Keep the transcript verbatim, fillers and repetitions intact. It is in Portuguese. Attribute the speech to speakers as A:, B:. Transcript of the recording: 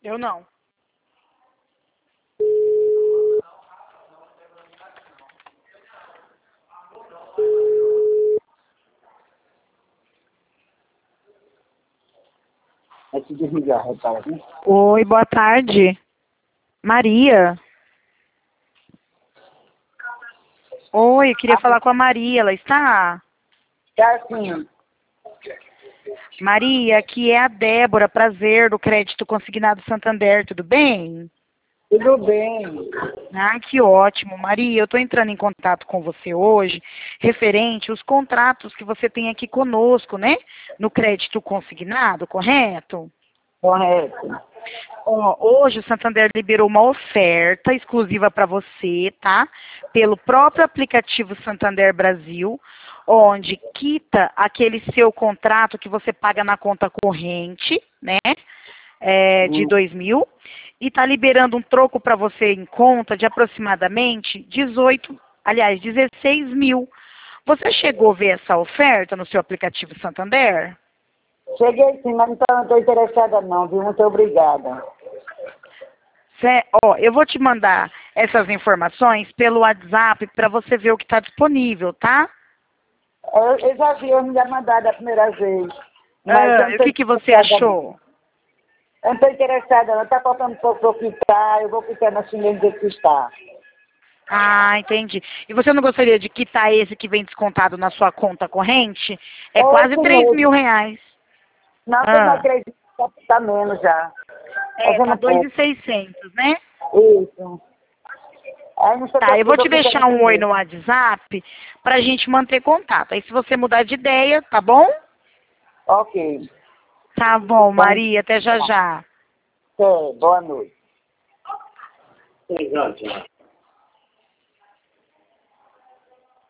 A: Eu não.
B: É te desligar, repara, né?
A: Oi, boa tarde. Maria. Oi, eu queria falar com a Maria, ela está?
B: Tá assim,
A: Maria, aqui é a Débora, prazer, do Crédito Consignado Santander, tudo bem?
B: tudo bem.
A: Ah, que ótimo. Maria, eu estou entrando em contato com você hoje, referente aos contratos que você tem aqui conosco, né? No Crédito Consignado, correto?
B: Correto.
A: Ó, hoje o Santander liberou uma oferta exclusiva para você, tá? Pelo próprio aplicativo Santander Brasil, onde quita aquele seu contrato que você paga na conta corrente, né? É, de
B: Hum.
A: dois mil, e está liberando um troco para você em conta de aproximadamente dezoito, aliás, dezesseis mil. Você chegou a ver essa oferta no seu aplicativo Santander?
B: Cheguei sim, mas então não estou interessada não, viu? Muito obrigada.
A: Cé- ó, eu vou te mandar essas informações pelo WhatsApp para você ver o que está disponível, tá?
B: Eu, eu já vi, eu me já mandado a primeira vez. Mas eu
A: Ah,
B: não
A: e o
B: estou
A: que, que você
B: interessada não.
A: achou?
B: Eu não estou interessada não, está faltando pouco para eu quitar, eu vou quitar na chinesa do que está.
A: Ah, entendi. E você não gostaria de quitar esse que vem descontado na sua conta corrente? É
B: Ou
A: quase
B: esse
A: três
B: mesmo.
A: mil reais.
B: Não, que eu não
A: Ah,
B: acredito, está menos já.
A: é, tá
B: Fazendo
A: dois mil
B: pouco.
A: e seiscentos, né?
B: Isso. Aí não se
A: Tá, eu vou
B: preocupe,
A: te
B: eu fico
A: deixar
B: nesse
A: um oi
B: mesmo.
A: no WhatsApp pra gente manter contato. Aí se você mudar de ideia, tá bom?
B: Ok.
A: Tá bom,
B: Vamos.
A: Maria, até já já.
B: É, boa noite.